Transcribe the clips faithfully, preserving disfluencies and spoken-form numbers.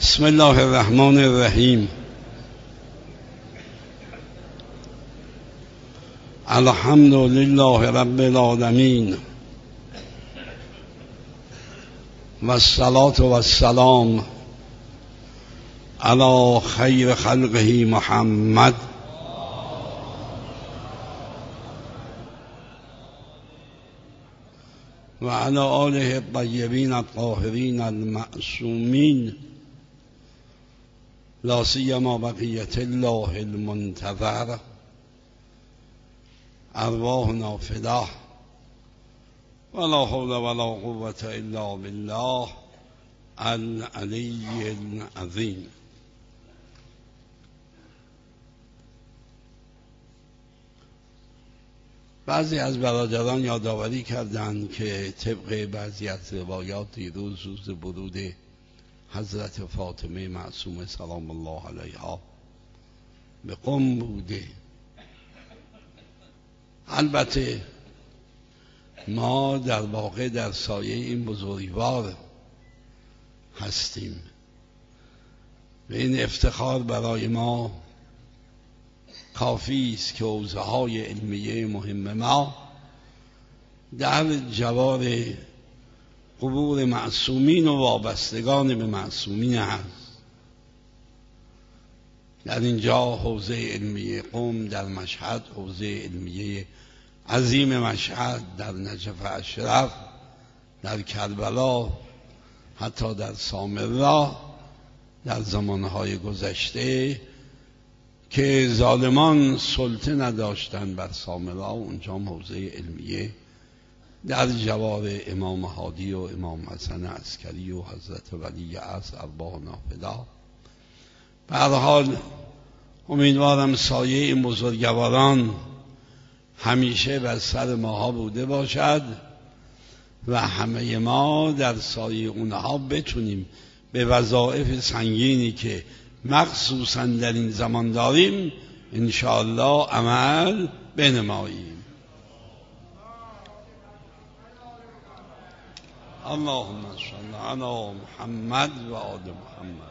بسم الله الرحمن الرحیم. الحمد لله رب العالمین و الصلاة و السلام علی خیر خلقه محمد و علی آله الطیبین الطاهرین المعصومین، لا سیما بقیة الله المنتظر. ارواحنا فداه ولا حول ولا قوة الا بالله العلی العظیم. بعضی از برادران یادآوری کردند که طبق بعضی از روایات دیروز روز ورود حضرت فاطمه معصومه سلام الله علیها به قم بوده. البته ما در واقع در سایه این بزرگوار هستیم و این افتخار برای ما کافی است که حوزه های علمیه مهم ما در جوار قبور معصومین و وابستگان به معصومین هست. در اینجا حوزه علمیه قم در مشهد، حوزه علمیه عظیم مشهد در نجف اشرف، در کربلا، حتی در سامرا در زمانهای گذشته که ظالمان سلطه نداشتند بر سامرا، اونجا حوزه علمیه در جوار امام هادی و امام حسن عسکری و حضرت ولی عصر ارواحنا فدا. به هر حال امیدوارم سایه این بزرگواران همیشه بر سر ماها بوده باشد و همه ما در سایه اونها بتونیم به وظایف سنگینی که مخصوصا در این زمان داریم انشاءالله عمل بنماییم. اللهم صل علی محمد و آل محمد.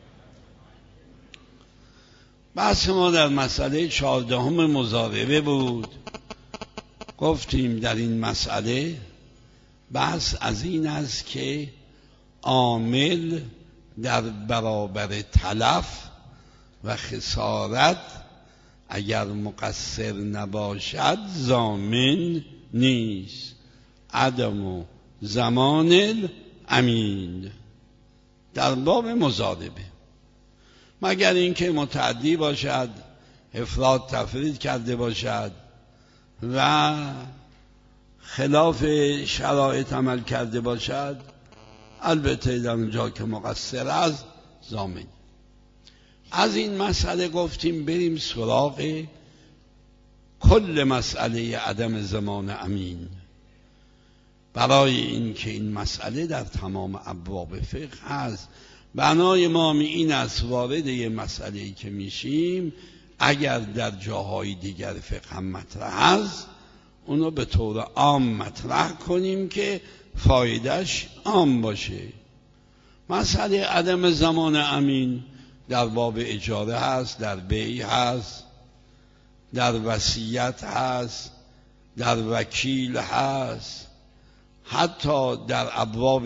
بحث ما در مسئله چهاردهم مضاربه بود. گفتیم در این مسئله بحث از این است که عامل در برابر تلف و خسارت اگر مقصر نباشد ضامن نیست. عدم و زمان الامین در باب مضاربه، مگر اینکه متعدی باشد، افراط تفرید کرده باشد و خلاف شرایط عمل کرده باشد، البته در اونجا که مقصر است ضامن. از این مسئله گفتیم بریم سراغ کل مسئله عدم زمان امین. برای اینکه این مسئله در تمام ابواب فقه هست، بنای ما این است وارد یه مسئله‌ای که میشیم اگر در جاهای دیگر فقه هم مطرح هست اونو به طور عام مطرح کنیم که فایدهش عام باشه. مسئله عدم زمان امین در باب اجاره هست، در بیع هست، در وصیت هست، در وکیل هست، حتی در ابواب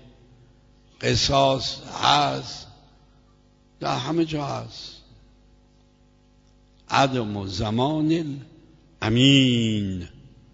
قصاص هست، در همه جا هست. عدم زمان الامین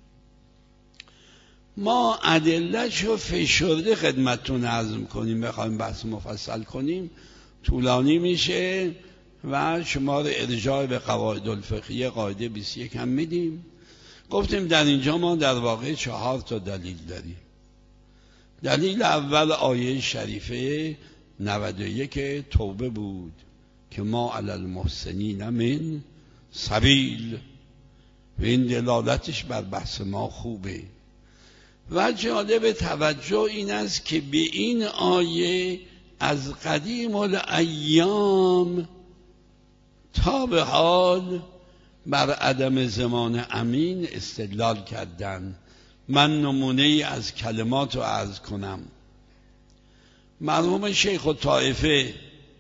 ما ادله‌شو فشرده خدمتتون عرض کنیم، بخوایم بحث مفصل کنیم طولانی میشه و شما رو ارجاع به قواعد الفقهیه قاعده بیست و یک هم میدیم. گفتیم در اینجا ما در واقع چهار تا دلیل داریم. دلیل اول آیه شریفه نود و یک توبه بود که ما علی المحسنین من سبیل و این دلالتش بر بحث ما خوبه. و جالب توجه این است که به این آیه از قدیم الایام تا به حال بر عدم زمان امین استدلال کردند. من نمونه ای از کلمات رو عرض کنم. مرحوم شیخ الطائفه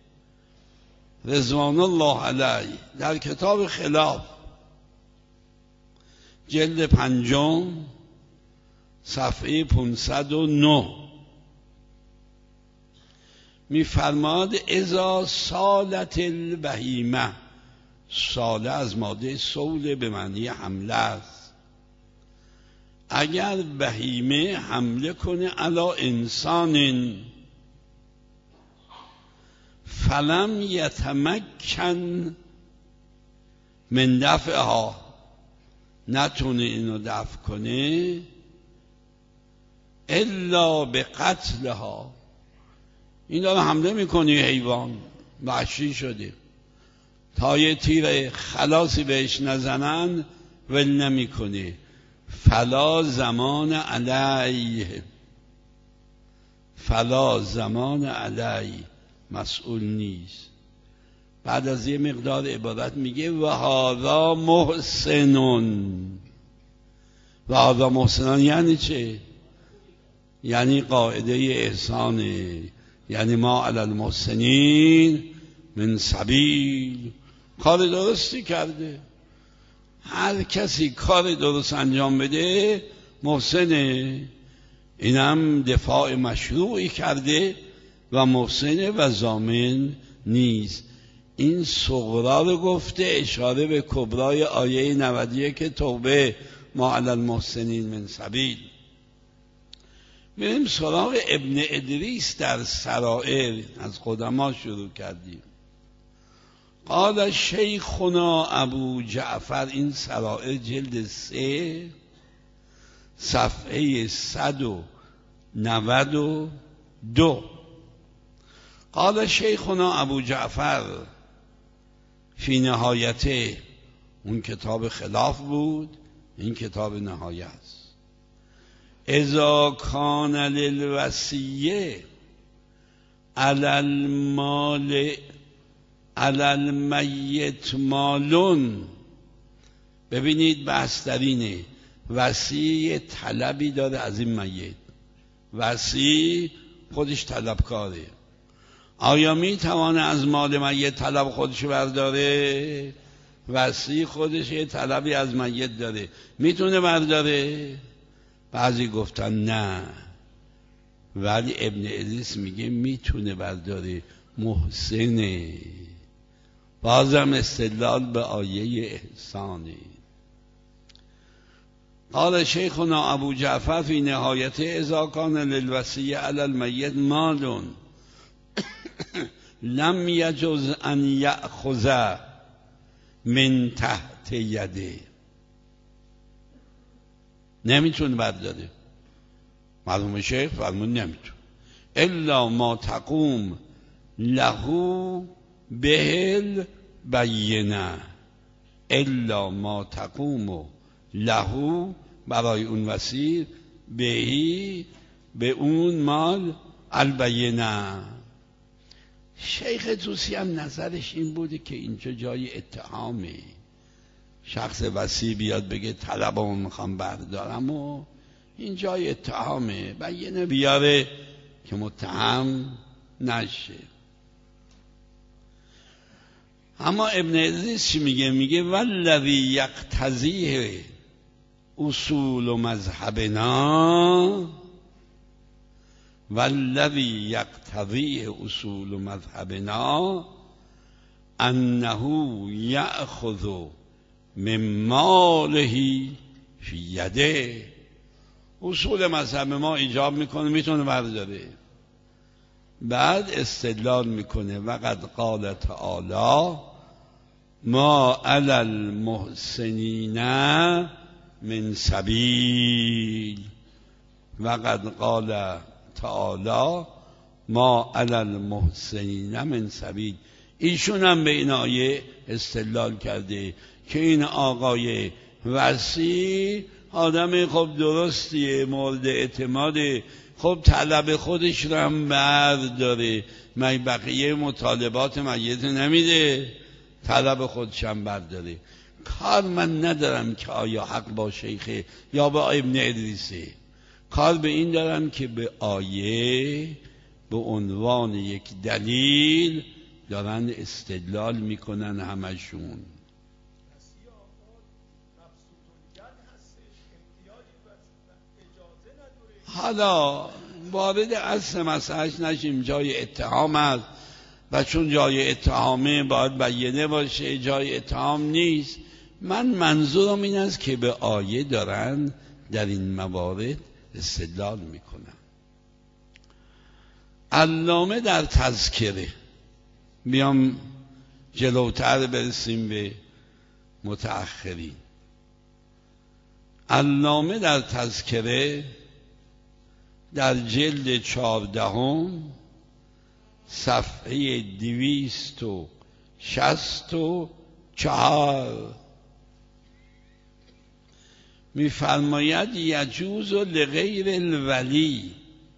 رضوان الله علیه در کتاب خلاف جلد پنجم صفحه پانصد و نه می‌فرماد اذا سالت البهیمه، ساله از ماده سول به معنی حمله است، اگر بهیمه حمله کنه علی انسان فلم یتمکن من دفعها، نتونه اینو دفع کنه الا به قتلها، این داره حمله میکنه حیوان وحشی شده، تا یه تیر خلاصی بهش نزنن ول نمیکنه، فلا زمان علیه، فلا زمان علیه، مسئول نیست. بعد از یه مقدار عبارت میگه و هذا محسنون. و هذا محسنون یعنی چه؟ یعنی قاعده احسانه، یعنی ما علی المحسنین من سبیل، کار درستی کرده. هر کسی کار درست انجام بده محسنه، اینم دفاع مشروعی کرده و محسنه و ضامن نیست. این صغرا رو گفته اشاره به کبرای آیه نود و یک توبه، ما علی المحسنین من سبیل. بریم سراغ ابن ادریس در سرائر، از قدما شروع کردیم. قال شیخنا ابو جعفر، این سرائر جلد سه صفحه صد و نود و دو. قال شیخنا ابو جعفر فی نهایته، اون کتاب خلاف بود، این کتاب نهایه است. اذا کان للوصیه علی المال علی المیت مالون. ببینید بحث در اینه، وصی طلبی داره از این میت، وصی خودش طلبکاره، آیا می توانه از مال میت طلب خودش برداره؟ وصی خودش یه طلبی از میت داره، میتونه برداره؟ بعضی گفتن نه، ولی ابن ادریس میگه میتونه برداره، محسنه. بازم استدلال به آیه احسانه. قال شیخنا ابو جعفر فی نهایته اذا کان للوصیه علی المیت مال لم یجوز ان یأخذ من تحت یده، نمیتونه برداره. معلومه شیخ فرمون نمیتونه، الا ما تقوم له بهل بینه، الا ما تقوم له، برای اون وصی، بهی، به اون مال، البینه. شیخ طوسی هم نظرش این بوده که اینجا جای اتهامه، شخص وصی بیاد بگه طلبمو میخوام بردارم و این جای اتهامه، بینه بیاره که متهم نشه. اما ابن ادریس چی میگه؟ میگه والذی یقتضیه اصول مذهبنا، والذی یقتضیه اصول مذهبنا انه یأخذ من ماله فی یده. اصول مذهب ما ایجاب میکنه میتونه برداره. بعد استدلال میکنه وقد قال تعالی ما علی المحسنین من سبیل، وقد قال تعالی ما علی المحسنین من سبیل. ایشون هم به این آیه استدلال کرده که این آقای وصی آدم خب درستیه، مورد اعتماده، خب طلب خودش رو هم برداره، من بقیه مطالبات میت نمیده، طلب خودش هم برداره. کار من ندارم که آیا حق با شیخه یا با ابن ادریسه، کار به این دارم که به آیه به عنوان یک دلیل دارن استدلال میکنن همشون. حالا وارد اصل مسئلهش نشیم، جای اتهام است و چون جای اتهامه باید بیانه باشه، جای اتهام نیست. من منظورم این است که به آیه دارن در این موارد استدلال میکنن. علامه در تذکره، بیام جلوتر برسیم به متأخرین. علامه در تذکره در جلد چهاردهم صفحه دویست و شصت و چهار می‌فرماید یجوز لغیر الولی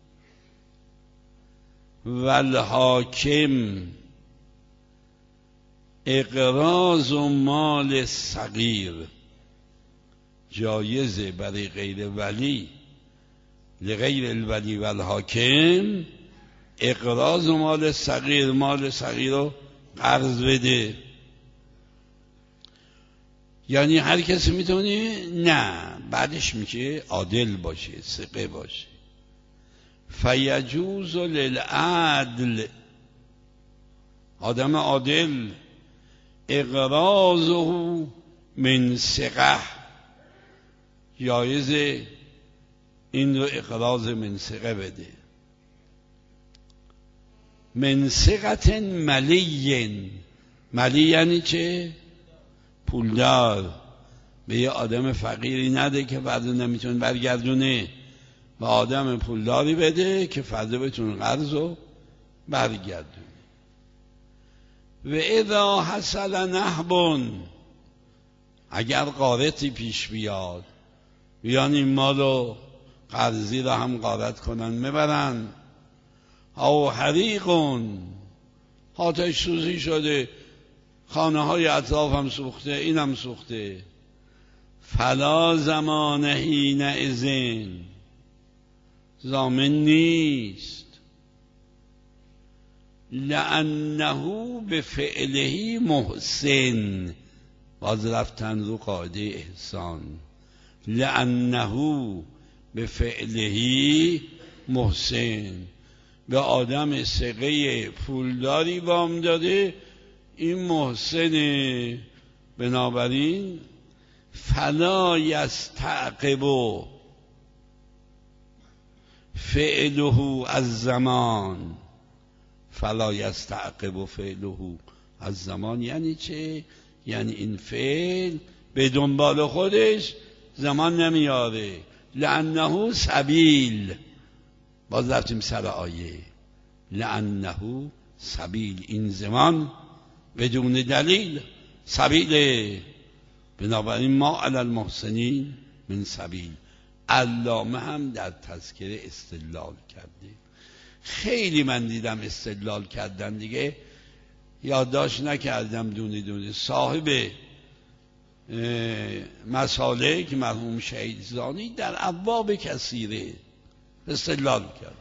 والحاکم اقراض مال صغیر. جایزه برای غیر ولی، لغیر الولی والحاکم، اقراض مال صغیر، مال صغیر رو قرض بده. یعنی هر کسی میتونه؟ نه، بعدش میشه عادل باشه، ثقه باشه. فیجوز للعدل، آدم عادل، اقراضه من ثقه، جایزه این رو اقراض من ثقه بده. من ثقة ملی، ملی یعنی چه؟ پولدار. به یه آدم فقیری نده که فردا نمیتونه برگردونه، و آدم پولداری بده که فردا بتونه قرض رو برگردونه. و اذا حصل نهب، اگر غارتی پیش بیاد، بیان این مالو قرضی را هم غارت کنن میبرن، او حریقون، آتش سوزی شده، خانه های اطراف هم سوخته، این هم سوخته، فلا زمان حینئذ، ضامن نیست، لأنه بفعله محسن، باز رفتن رو قاعده احسان، لأنه بفعله محسن، به آدم ثقه پولداری وام داده، این محسنه، بنابراین فلا یستعقب فعله از زمان. فلا یستعقب فعله از زمان یعنی چه؟ یعنی این فعل به دنبال خودش زمان نمیاره، لأنه سبیل. باز رفتیم سر آیه، لأنه سبیل، این زمان بدون دلیل سبیله، بنابراین ما علی المحسنین من سبیل. علامه هم در تذکره استدلال کرده. خیلی من دیدم استدلال کردن دیگه، یادداشت نکردم دونه دونه. صاحب مسالک مرحوم شهید زانی در ابواب کثیره استدلال کرد،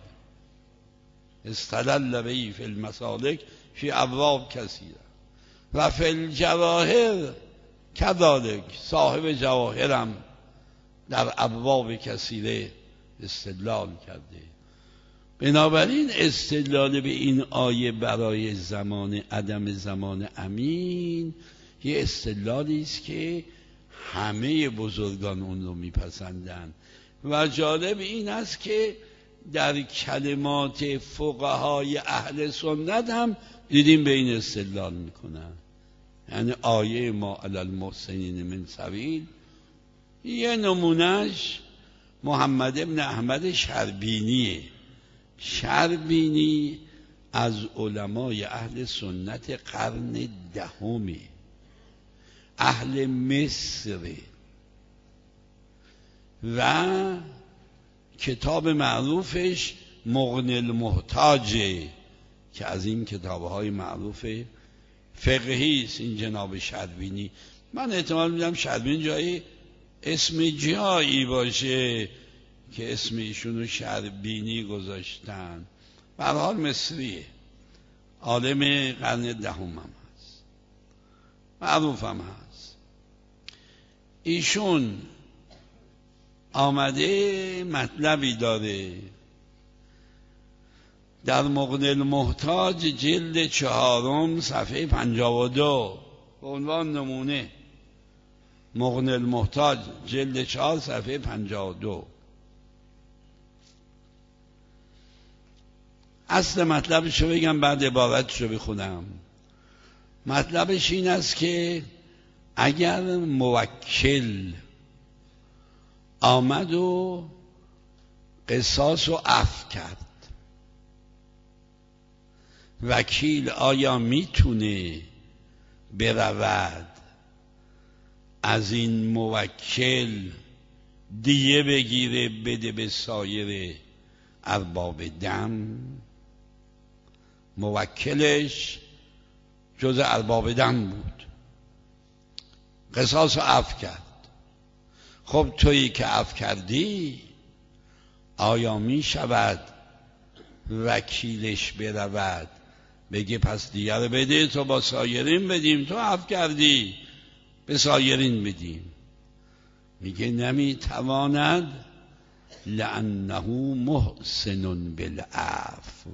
استدل به فی المسالک فی ابواب کثیره و فی الجواهر کذالک. صاحب جواهرم در ابواب کثیره استدلال کرده. بنابراین استدلال به این آیه برای زمان عدم زمان امین یه استدلالی است که همه بزرگان اون رو میپسندن. و جالب این است که در کلمات فقهای اهل سنت هم دیدیم به این استدلال میکنن. یعنی آیه ما علی المحسنین من سبیل، یه نمونهش محمد ابن احمد شربینیه. شربینی از علمای اهل سنت قرن دهمی، اهل مصر، و کتاب معروفش مغنی المحتاجه که از این کتابهای معروف فقهی است. این جناب شربینی، من احتمال میدم شربینی جایی اسم جایی باشه که اسم ایشونو شربینی گذاشتن. به هر حال مصریه، عالم قرن دهم هم هست، معروف هم هست. ایشون آمده مطلبی داره در مغنی المحتاج جلد چهارم صفحه پنجاه و دو به عنوان نمونه. مغنی المحتاج جلد چهار صفحه پنجاه و دو. اصل مطلبش رو بگم بعد عبارتش رو بخونم. مطلبش این است که اگر موکل آمد و قصاص و عفو کرد، وکیل آیا میتونه برود از این موکل دیه بگیره بده به سایر ارباب دم؟ موکلش جز ارباب دم بود، قصاص و عفو کرد. خب تویی که عفو کردی آیا می شود وکیلش برود بگه پس دیگه رو بده تو با سایرین بدیم، تو عفو کردی به سایرین بدیم؟ میگه نمی تواند، لأنه محسن بالعفو،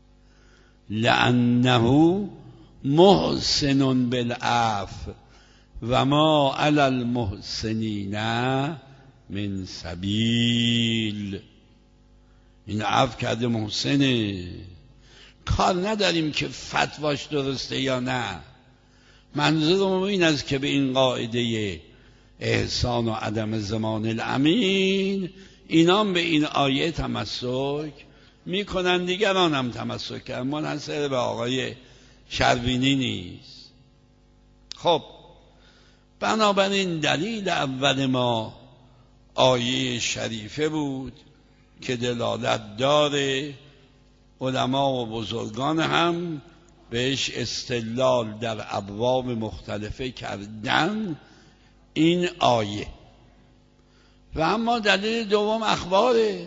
لأنه محسن بالعفو و ما علی المحسنین من سبیل. این عفو کرده محسنه، کار نداریم که فتواش درسته یا نه. منظورم این است که به این قاعده احسان و عدم زمان الامین اینام به این آیه تمسک میکنن، دیگران هم تمسک کردن، منحصر به آقای شربینی نیست. خب بنابراین دلیل اول ما آیه شریفه بود که دلالت داره، علما و بزرگان هم بهش استدلال در ابواب مختلفه کردن این آیه. و اما دلیل دوم اخباره.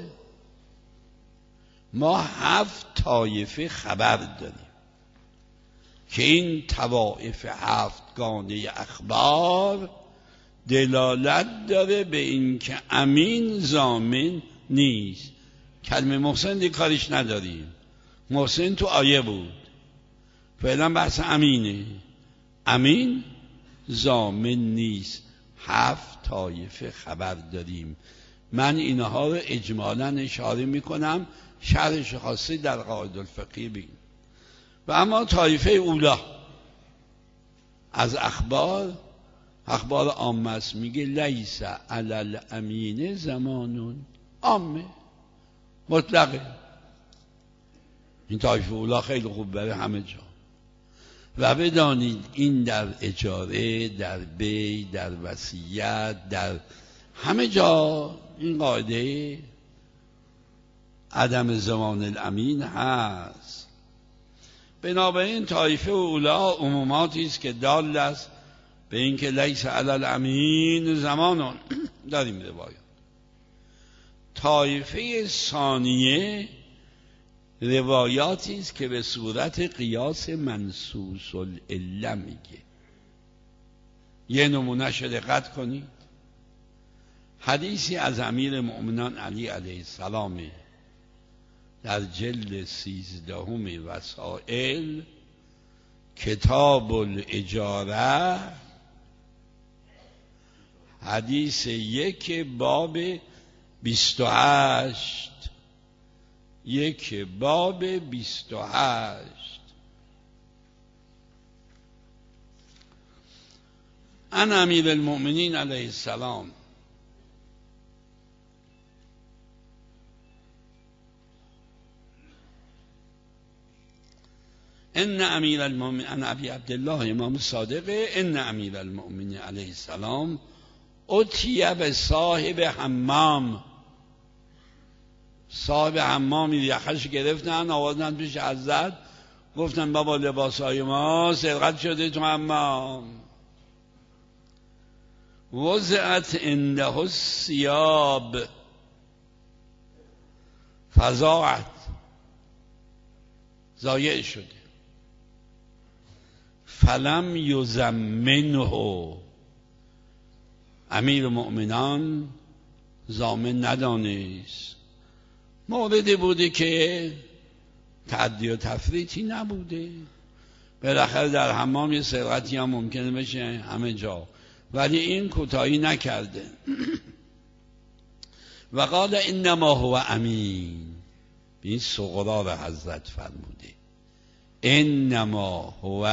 ما هفت طایفه خبر داریم که این طوائف هفتگانه اخبار دلالت داره به این که امین ضامن نیست. کلمه محسن دی کارش نداریم، محسن تو آیه بود، فعلا بحث امینه. امین ضامن نیست. هفت طایفه خبر داریم. من اینها رو اجمالاً اشاره میکنم، شرحش خاصی در قواعد الفقهی بگیم. و اما طایفه اولا از اخبار، اخبار عامه است، میگه لیس علی الامین زمانون، عامه مطلقه. این طایفه اولا خیلی خوب برای همه جا. و بدانید این در اجاره، در بی، در وصیت، در همه جا این قاعده عدم زمان الامین هست. بنابراین طایفه اولا عموماتی است که دال است به اینکه لیس علی الامین زمانون. داریم روایات. طایفه ثانیه روایاتی است که به صورت قیاس منصوص العله میگه. یه نمونه شو دقت کنید. حدیثی از امیر مؤمنان علی علیه السلام در جلد سیزدهم وسائل کتاب الاجاره، حدیث یک باب بیست و هشت، یک باب بیست و هشت. ان امیر المؤمنین علیه السلام ان امیر المؤمنین ان ابی عبدالله امام صادق ان امیر المؤمنین علیه السلام اتیه به صاحب حمام. صاحب حمامی یخش گرفتن آوردن پیش حضرت، گفتن بابا لباسای ما سرقت شده تو حمام. وضعت عنده الثیاب فضاعت، ضایع شده. فلم یزمنه، امیر مؤمنان ضامن ندانست. موردی بوده که تعدی و تفریطی نبوده، بالاخره در حمام یه سرقتی هم ممکنه بشه همه جا، ولی این کوتاهی نکرده. و قال انما هو امین، این صغرا را حضرت فرموده، انما هو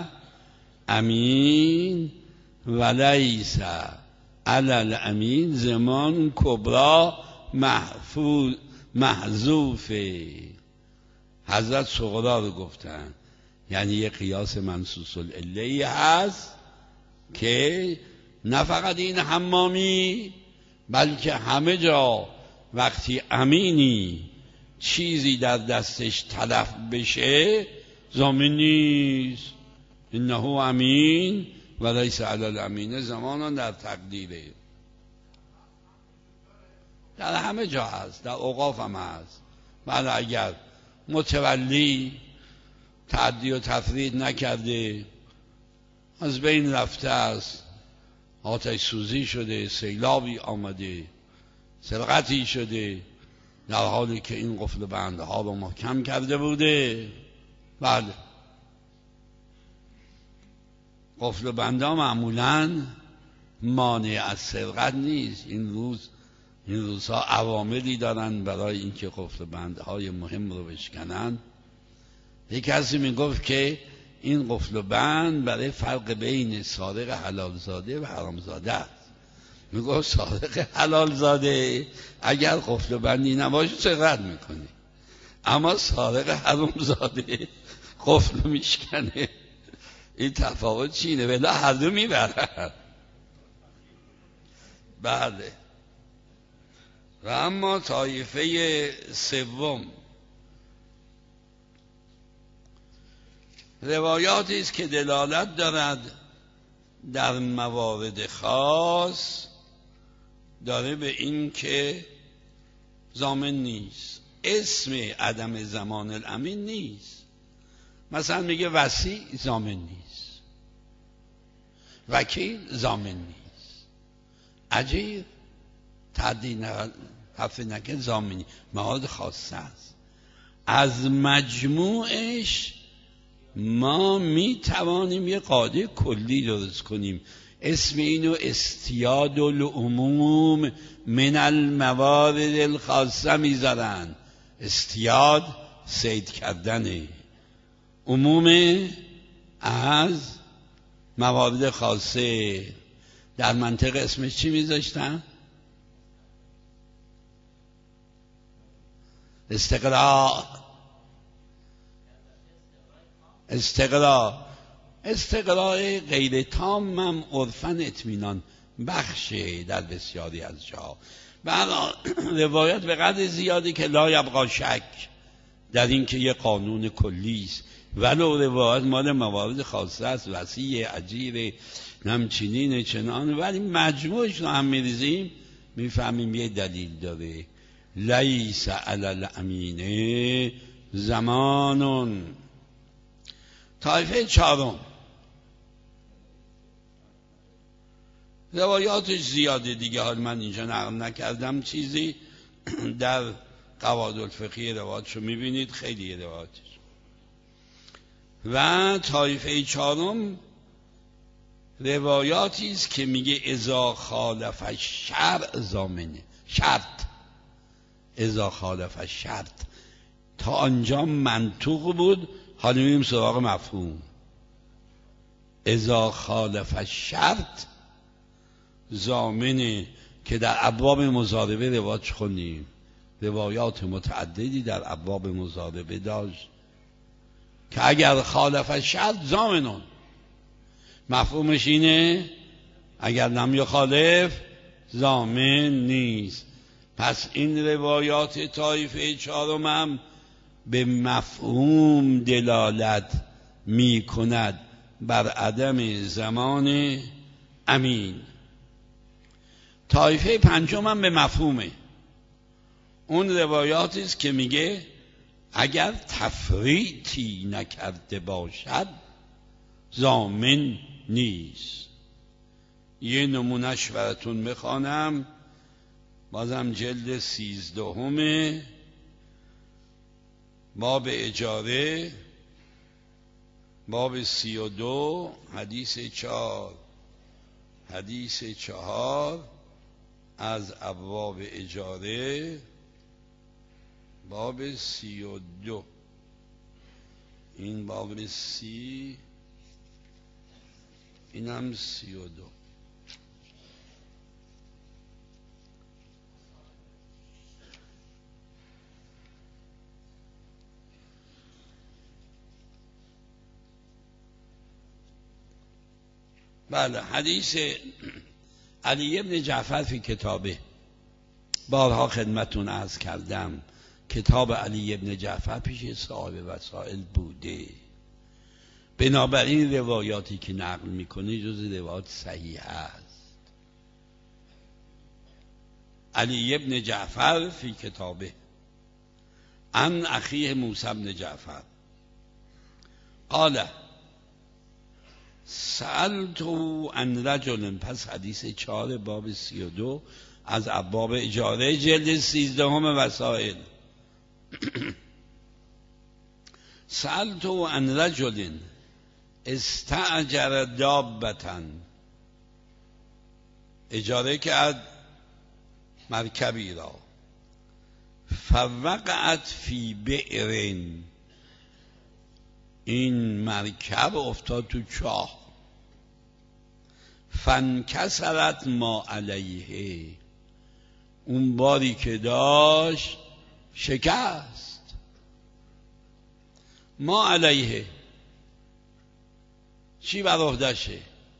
امین ولیس علی الامین زمان کبرا محفوظ محذوفه. حضرت صغرا رو گفتن، یعنی یه قیاس منصوص العله هست که نه فقط این حمامی بلکه همه جا وقتی امینی چیزی در دستش تلف بشه ضامن نیست. انه امین و لیس علی الامین زمانان در تقدیره، در همه جا هست، در اوقاف هم هست. بله اگر متولی تعدی و تفرید نکرده، از بین رفته است، آتش سوزی شده، سیلابی آمده، سرقتی شده، در حالی که این قفل بندها رو محکم کرده بوده، بله قفل بندها معمولاً مانع از سرقت نیست. این روز این روزها عواملی دارن برای اینکه قفل بندهای مهم رو بشکنن. یک کسی میگفت که این قفل بند برای فرق بین سارق حلال زاده و حرام زاده است. میگفت سارق حلال زاده اگر قفل بندی نباشه سرقت میکنه، اما سارق حرام زاده قفل میشکنه. این تفاوت چینه؟ ولی هر دو میبرن. بله. و اما طایفه سوم روایاتی است که دلالت دارد در موارد خاص داره به این که ضامن نیست. اسم عدم زمان الامین نیست. مثلا میگه وصی ضامن نیست، وکیل ضامن نیست، اجیر تعدی حفظ نکن ضامنی، موارد خاصه است. از مجموعش ما می توانیم یه قاعده کلی درست کنیم، اسم اینو استیاد العموم من الموارد الخاصه میذارن. استیاد صید کردنه، عموم از موارد خاصه. در منطق اسمش چی میذاشتن؟ استقراء. استقراء استقراء غیر تام هم عرفاً اطمینان بخشه در بسیاری از جا. بعد روایت به قدر زیادی که لا یبقا شک در این که یه قانون کلی است، ولو روایت مال موارد خاصه است، وصی، اجیر، نمچینین چنان، ولی مجموعش رو هم میریزیم میفهمیم یه دلیل داره. لیس علی الامین زمانون. طایفه چهارم روایاتش زیاده دیگه، حال من اینجا نقل نکردم چیزی، در قواعد الفقهی روایاتشو میبینید، خیلی روایاتش. و طایفه چهارم روایاتی است که میگه اذا خالف الشرع ضامنه. شرط اذا خالف الشرط تا آنجا منطوق بود، حالا میریم سراغ مفهوم. اذا خالف الشرط ضامنه که در ابواب مضاربه روایت خوندیم، روایات متعددی در ابواب مضاربه داشت که اگر خالف الشرط ضامنون، مفهومش اینه اگر لم یخالف ضامن نیست. پس این روایات طایفه چهارم هم به مفهوم دلالت می کند بر عدم زمان امین. طایفه پنجم هم به مفهومه. اون روایاتی است که میگه اگر تفریطی نکرده باشد ضامن نیست. یه نمونهش براتون میخوانم، بازم جلد سیزدهمه، باب اجاره، باب سی و دو، حدیث چهار حدیث چهار از ابواب اجاره، باب سی و دو. این باب سی، اینم سی و دو. بله، حدیث علی ابن جعفر فی کتابه. بارها خدمتون عرض کردم کتاب علی ابن جعفر پیش صاحب وسائل بوده، بنابراین روایاتی که نقل میکنه جز روایات صحیح است. علی ابن جعفر فی کتابه عن اخیه موسی بن جعفر قال سألتو عن رجل. پس حدیث چهار باب سی و دو از ابواب اجاره، جلد سیزدهم وسائل. سألتو عن رجل استأجر دابة، اجاره کرد مرکبی را، فوقعت فی بئر، این مرکب افتاد تو چاه، فانکسرت ما علیه، اون باری که داشت شکست. ما علیه چی بر عهدشه؟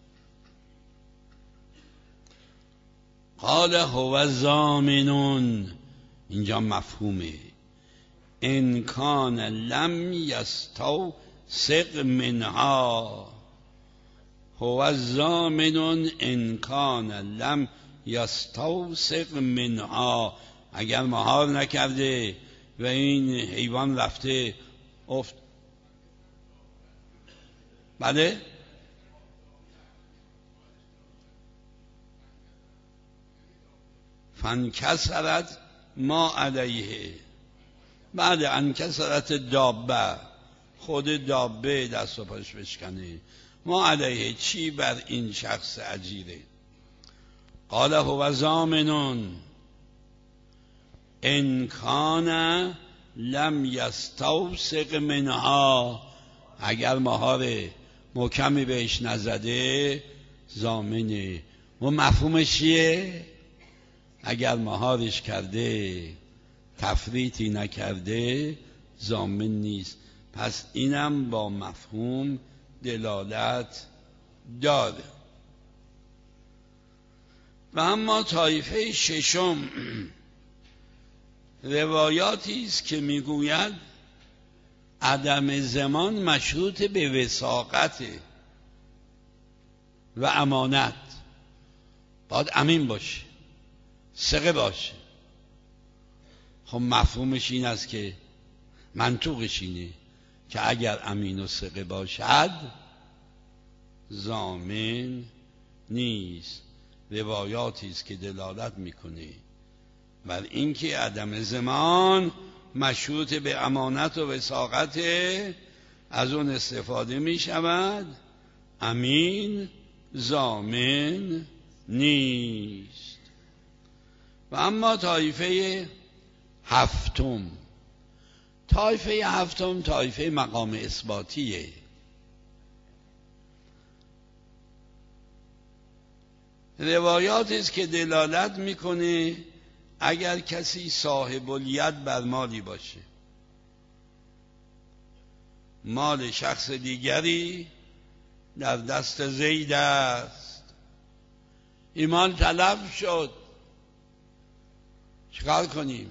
قال هو ضامن، اینجا مفهومه، ان کان لم یستوثق منها، هو ضامن ان کان لم یستوثق منها، اگر مهار نکرده و این حیوان رفته افت. بله، فانکسرت ما علیه، بعد انکسرت دابه، خود دابه دست و پاش بشکنه، ما علیه چی بر این شخص اجیره. قال هو ضامن ان کان لم یستوثق منها، اگر مهار محکمی بهش نزده ضامنه. و مفهومش چیه؟ اگر مهارش کرده تفریطی نکرده ضامن نیست. پس اینم با مفهوم دلالت داره. و اما طایفه ششم روایاتی است که میگوید عدم ضمان مشروط به وثاقت و امانت، باید امین باشه، ثقه باشه. خب مفهومش این است که منطوقش اینه که اگر امین و ثقه باشد ضامن نیست. روایاتی است که دلالت میکنه بر اینکه عدم ضمان مشروط به امانت و وثاقت، از اون استفاده می شود، امین ضامن نیست. و اما طایفه هفتم، طایفه هفتم طایفه مقام اثباتیه. روایاتی است که دلالت میکنه اگر کسی صاحب الید بر مالی باشه، مال شخص دیگری در دست زید است، این مال تلف شد، چیکار کنیم؟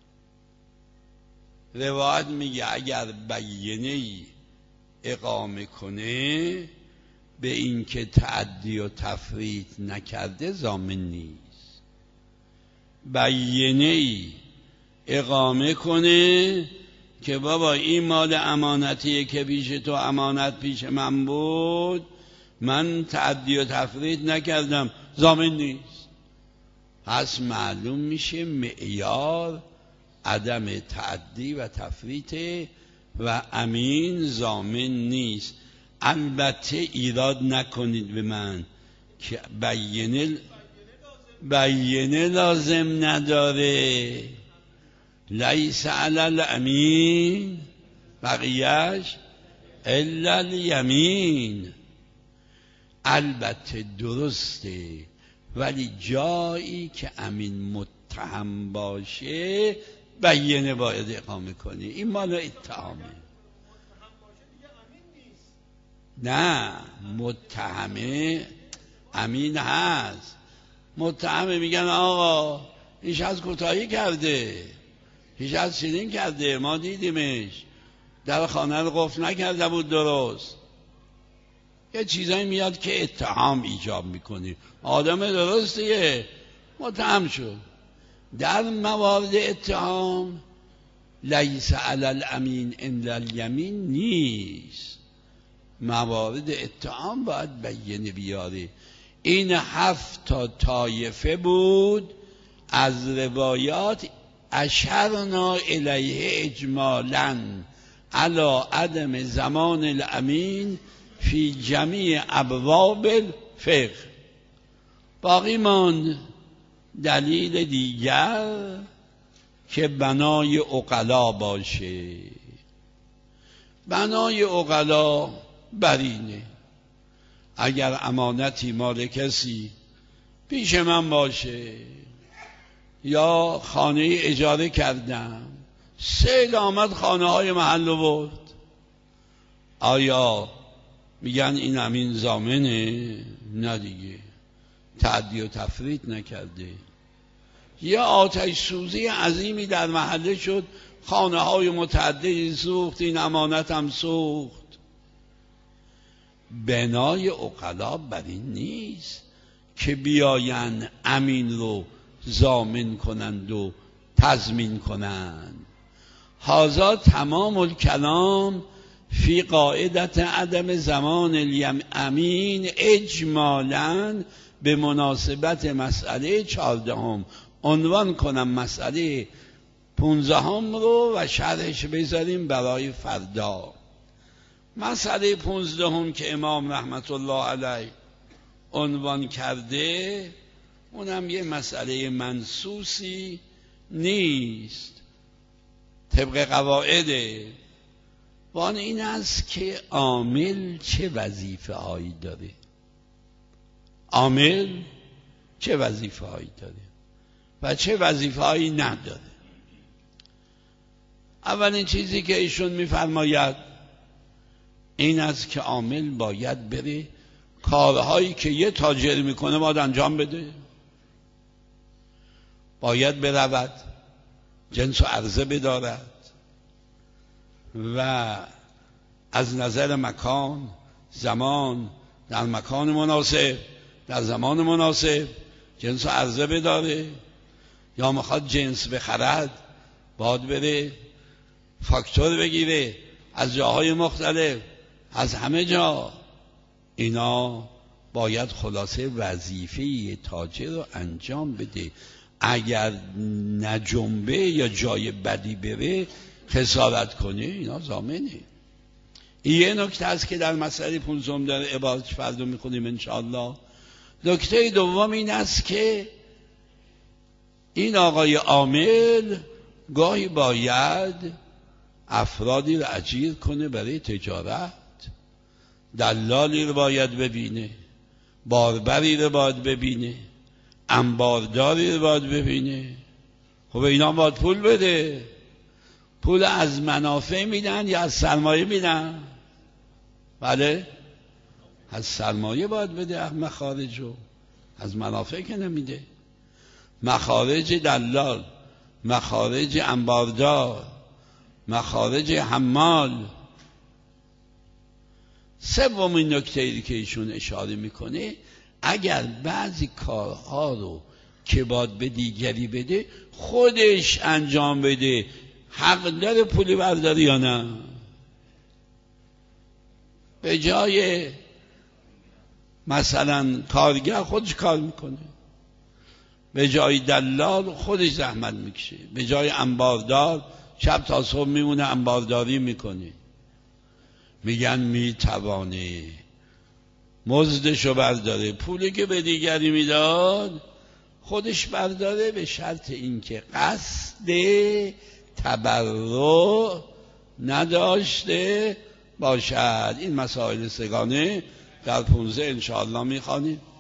روایت میگه اگر بیینه‌ای اقامه کنه به این که تعدی و تفریط نکرده ضامن نیست. بیینه‌ای اقامه کنه که بابا این مال امانتیه که پیش تو امانت پیش من بود، من تعدی و تفریط نکردم، ضامن نیست. پس معلوم میشه معیار عدم تعدی و تفریطه و امین ضامن نیست. البته ایراد نکنید به من که بیینه بیینه لازم نداره، لیس علی الامین بقیهش الا الیمین. البته درسته، ولی جایی که امین متهم باشه بیینه باید اقامه کنی. این مال اتهامه. نه، متهمه امین هست. متهمه میگن آقا ایش از کوتاهی کرده، ایش از شیرین کرده، ما دیدیمش در خانه رو قفل نکرده بود درست. یه چیزایی میاد که اتهام ایجاب میکنی. آدم درستیه، متهم شد. در موارد اتهام لیس علی الامین الا الیمین نیست. موارد اتهام باید بیینه بیاره. این هفت تا طایفه بود از روایات اشرنا الیه اجمالا علی عدم زمان الامین فی جمیع ابواب الفقه. باقی ماند دلیل دیگر که بنای عقلا باشه. بنای عقلا برینه اگر امانتی مال کسی پیش من باشه یا خانه اجاره کردم، سیل آمد خانه های محل رو برد، آیا میگن این امین ضامنه؟ نه دیگه، تعدی و تفریط نکرده. یا آتش سوزی عظیمی در محله شد، خانه های متعددی سوخت، این امانت هم سوخت. بنای عقلا بر این نیست که بیاین امین رو ضامن کنند و تضمین کنند. هذا تمام الکلام فی قاعدت عدم زمان الامین اجمالاً به مناسبت مسئله چهاردهم. عنوان کنم مسئله پونزدهم رو و شرحش بذاریم برای فردا. مسئله پونزدهم که امام رحمت الله علیه عنوان کرده، اونم یه مسئله منصوصی نیست، طبق قواعده. وان این است که عامل چه وظیفه هایی داره، عامل چه وظیفه هایی داره و چه وظیفه هایی نداره. اولین چیزی که ایشون میفرماید این است که عامل باید بره کارهایی که یه تاجر میکنه باید انجام بده. باید برود جنس و عرضه بدارد و از نظر مکان، زمان، در مکان مناسب، در زمان مناسب جنس و عرضه بداره. یا میخواد جنس بخرد باید بره فاکتور بگیره از جاهای مختلف، از همه جا. اینا باید خلاصه وظیفه تاجر رو انجام بده. اگر نجنبه یا جای بدی بره خسارت کنه، اینا ضامنه. این یه نکته است که در مسئله پونزدهم داره عبارتش فردا میخونیم انشاءالله. نکته دوم این است که این آقای عامل گاهی باید افرادی رو اجیر کنه برای تجارت، دلالی رو باید ببینه، باربری رو باید ببینه، انبارداری رو باید ببینه. خب اینا باید پول بده. پول از منافع میدن یا از سرمایه میدن؟ بله، از سرمایه باید بده مخارجو، از منافع که نمیده. مخارج دلال، مخارج انباردار، مخارج حمال. سومین نکته‌ای که ایشون اشاره میکنه، اگر بعضی کارها رو که باید به دیگری بده خودش انجام بده، حق داره پولی برداری یا نه؟ به جای مثلا کارگر خودش کار میکنه، به جای دلال خودش زحمت میکشه، به جای انباردار شب تا صبح میمونه انبارداری میکنه. میگن میتوانه مزدشو برداره، پولی که به دیگری میداد خودش برداره، به شرط اینکه قصد تبرع نداشته باشد. این مسائل سگانه در پونزده انشاءالله میخوانیم.